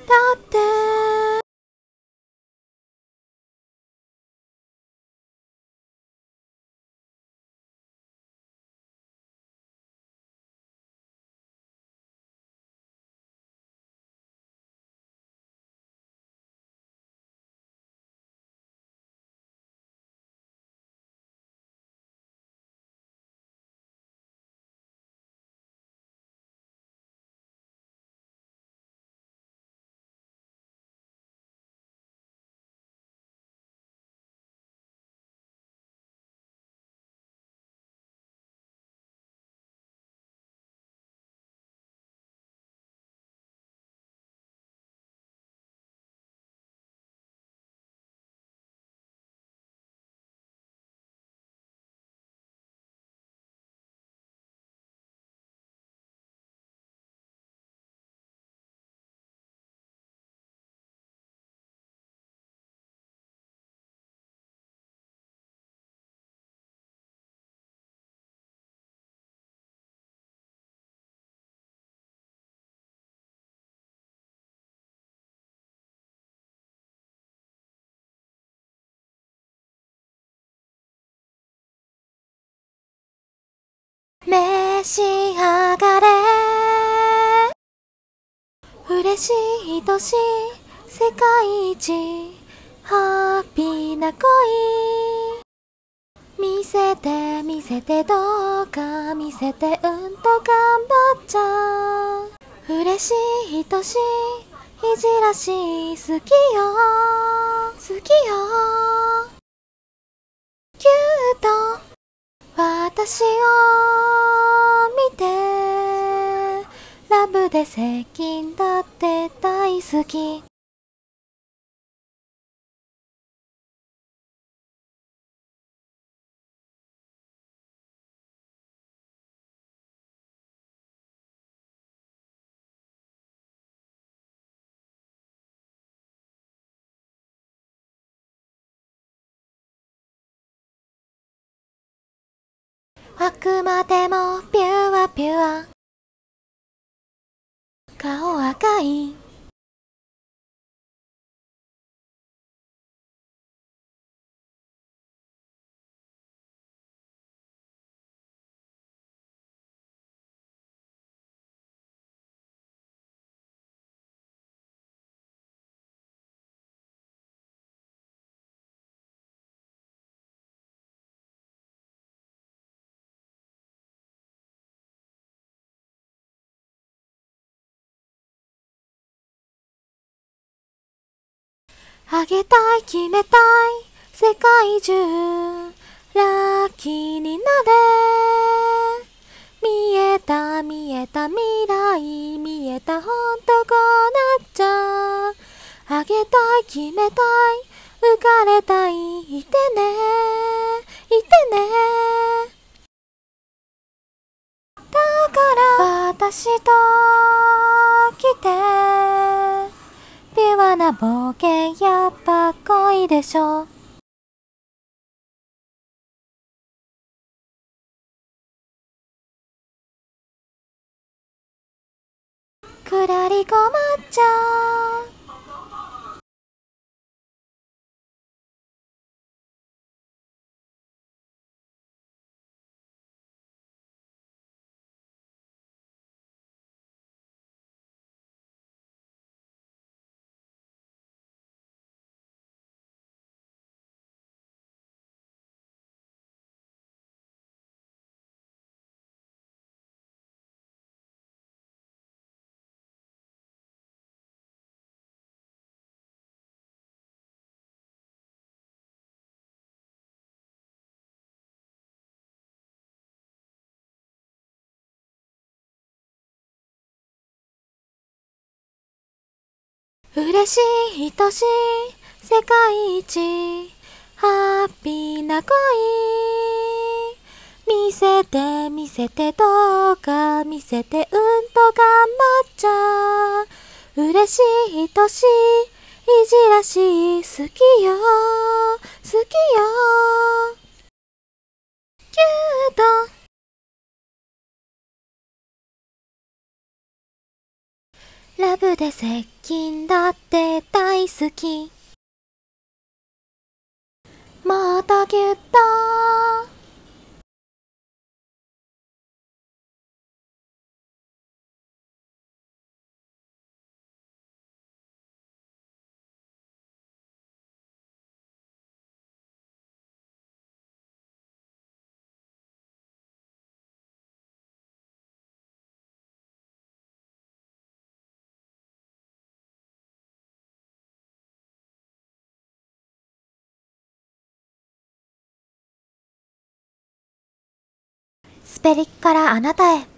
だって召し上がれ嬉しい年世界一ハッピーな恋見せて見せてどうか見せて頑張っちゃう嬉しい年いじらしい好きよ好きよキュート私を見てラブで接近だって大好きあくまでもピュアピュア顔赤いあげたい決めたい世界中ラッキーになれ見えた見えた未来見えたほんとこうなっちゃうあげたい決めたい浮かれたいいてねいてねだから私と来てピュアな冒険やっぱ恋でしょくらり困っちゃう嬉しい年世界一ハッピーな恋見せて見せてどうか見せて頑張っちゃう嬉しい年いじらしい好きよ好きよキュートラブで接近だって大好き。もっとぎゅっとスペリッからあなたへ。